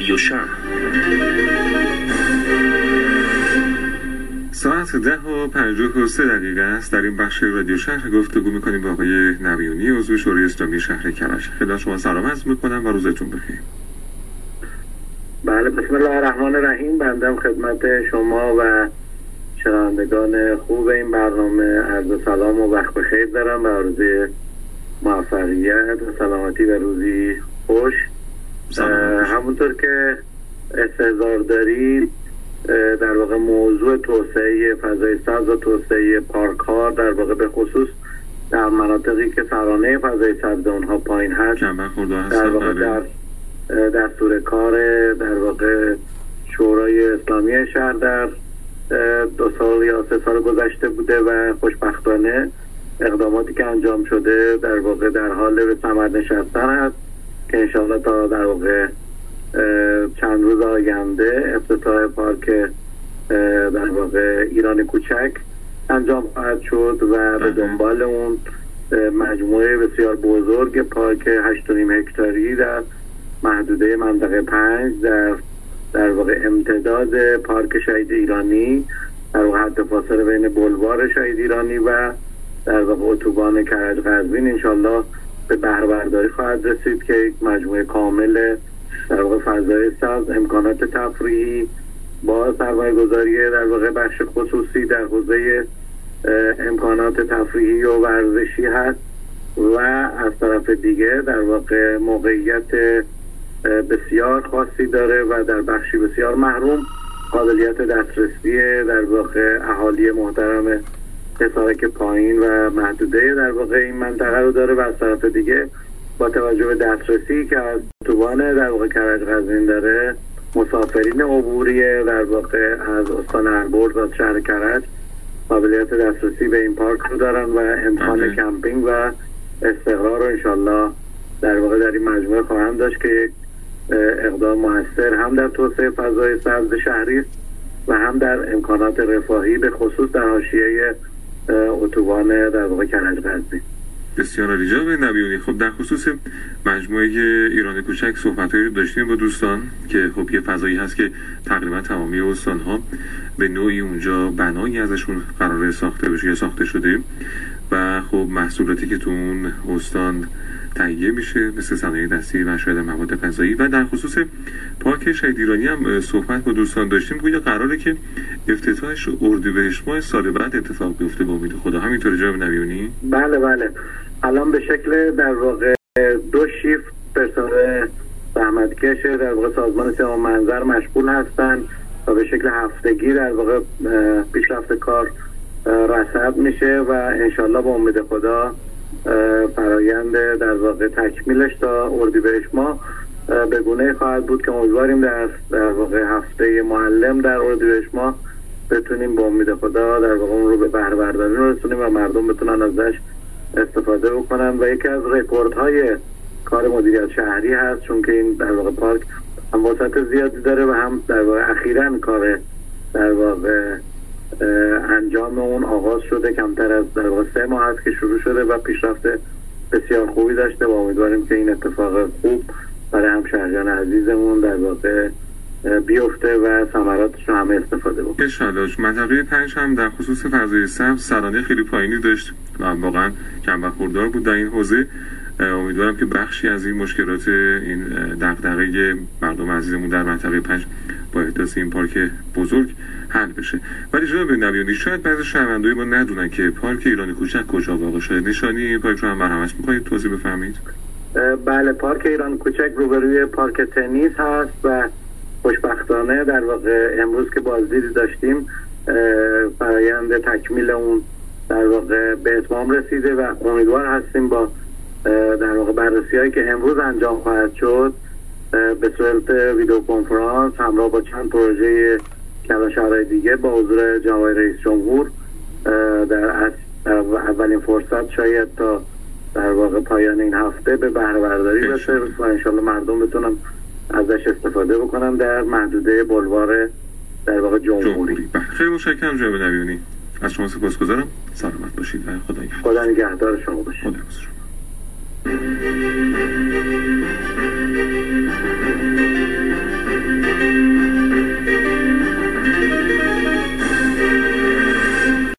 رادیو شهر. ساعت 10:53 است. در این بخش رادیو شهر گفتگو میکنیم با آقای نبیونی، عضو شورای اسلامی شهر کرج. خدمت شما سلام عرض میکنم و روزتون بخیر. بله، بسم الله الرحمن الرحیم. بنده خدمت شما و شنوندگان خوب این برنامه عرض سلام و وقت بخیر دارم و آرزوی موفقیت و سلامتی و روزی خوش. همونطور که استحضار دارید، در واقع موضوع توسعه فضای سبز و توسعه پارک ها در واقع به خصوص در مناطقی که سرانه فضای سبز اونها پایین هست در واقع در دستور کار در واقع شورای اسلامی شهر در 2 سال یا 3 سال گذشته بوده و خوشبختانه اقداماتی که انجام شده در واقع در حال به ثمر نشستن هست که انشاءالله تا در واقع چند روز آینده افتتاح پارک در واقع ایران کوچک انجام خواهد شد و به دنبال اون مجموعه بسیار بزرگ پارک 8.5 هکتاری در محدوده منطقه 5 در واقع امتداد پارک شهید ایرانی در واقع حد فاصله بین بلوار شهید ایرانی و در واقع اتوبان کرج قزوین انشالله به بهره برداری خواهد رسید که یک مجموعه کامل در واقع فضای سبز، امکانات تفریحی با سرمایه گذاری در واقع بخش خصوصی در حوزه امکانات تفریحی و ورزشی هست و از طرف دیگه در واقع موقعیت بسیار خاصی داره و در بخشی بسیار محروم قابلیت دسترسی در واقع اهالی محترم حصارک پایین و محدوده در واقع این منطقه رو داره و از طرف دیگه با توجه به دسترسی که از اتوبان در واقع کرج قزوین داره، مسافرین عبوری در واقع از استان البرز و شهر کرج قابلیت دسترسی به این پارک رو دارن و امکان کمپینگ و استقرار رو انشالله در واقع در این مجموعه خواهند داشت که یک اقدام موثر هم در توسعه فضای سبز شهری است و هم در امکانات رفاهی به خصوص در حاشیه اتوبان در واقع کرج قزوین. بسیار عالی جناب نبیونی. خب در خصوص مجموعه ایران کوچک صحبت‌هایی رو داشتیم با دوستان که خب یه فضایی هست که تقریبا تمامی استان‌ها به نوعی اونجا بنایی ازشون قراره ساخته بشه یا ساخته شده و خب محصولاتی که تو اون استان تهیه میشه مثل صنایع دستی و شاید مواد غذایی و در خصوص پارک شهید ایرانی هم صحبت با دوستان داشتیم گویا قراره که افتتاحش اردیبهشت ماه سال بعد اتفاق بیفته به امید خدا. همینطوره جناب نبیونی؟ بله الان به شکل در واقع 2 شیفت پرسنل زحمتکش در واقع سازمان سیاه منظر مشغول هستن و به شکل هفتگی در واقع پیشرفت کار رصد میشه و انشالله با امید خدا فرایند در واقع تکمیلش تا اردیبهشت ماه به گونه خواهد بود که امیدواریم در واقع هفته معلم در اردیبهشت ماه بتونیم با امید خدا در واقع اون رو به بهره برداری رسونیم و مردم بتونن ازش استفاده بکنن و یکی از رکوردهای کار مدیریت شهری هست چون که این در واقع پارک هم وسعت زیادی داره و هم در واقع اخیراً کار در واقع انجام اون آغاز شده، کمتر از در واقع 3 ماه هست که شروع شده و پیشرفت بسیار خوبی داشته و امیدواریم که این اتفاق خوب برای همشهریان عزیزمون در واقع بیفته و ثمراتش رو همه استفاده بکنیم. انشالله. منطقه 5 هم در خصوص فضای سبز سرانه خیلی پایینی داشت و واقعا کم برخوردار بود در این حوزه. امیدوارم که بخشی از این مشکلات این دغدغه مردم عزیزمون در منطقه 5 با احداث این پارک بزرگ حل بشه. ولی جناب نبیونی شاید بعضی شنونده‌های ما ندونن که پارک ایران کوچک کجا واقع شده. نشانی این پارک رو هم مرحمت می‌کنید توضیح بفرمایید؟ بله، پارک ایران کوچک روبروی پارک تنیس هست و خوشبختانه در واقع امروز که بازدیدی داشتیم فرآیند تکمیل اون در واقع به اتمام رسیده و امیدوار هستیم با در واقع بررسی‌هایی که امروز انجام خواهد شد به صورت ویدیو کنفرانس همراه با چند پروژه کلانشهرهای دیگه با حضور جناب رئیس جمهور در اولین فرصت شاید تا در واقع پایان این هفته به بهره برداری بشه و انشالله مردم بتونن ازش استفاده بکنن در محدوده بلوار در واقع جمهوری. خیلی متشکرم جناب نبیونی. از شما سپاسگزارم. سلامت باشید و خدا نگهدار شما باشید. خدا